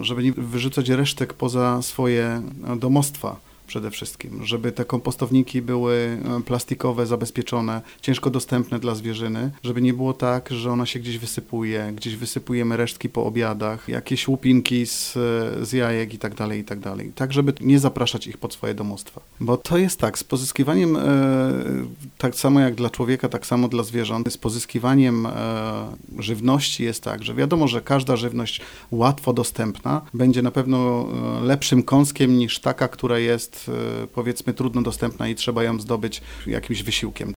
żeby nie wyrzucać resztek poza swoje domostwa. Przede wszystkim, żeby te kompostowniki były plastikowe, zabezpieczone, ciężko dostępne dla zwierzyny, żeby nie było tak, że ona się gdzieś wysypuje, gdzieś wysypujemy resztki po obiadach, jakieś łupinki z jajek i tak dalej, tak żeby nie zapraszać ich pod swoje domostwa. Bo to jest tak, z pozyskiwaniem, tak samo jak dla człowieka, tak samo dla zwierząt, z pozyskiwaniem żywności jest tak, że wiadomo, że każda żywność łatwo dostępna będzie na pewno lepszym kąskiem niż taka, która jest powiedzmy trudno dostępna i trzeba ją zdobyć jakimś wysiłkiem.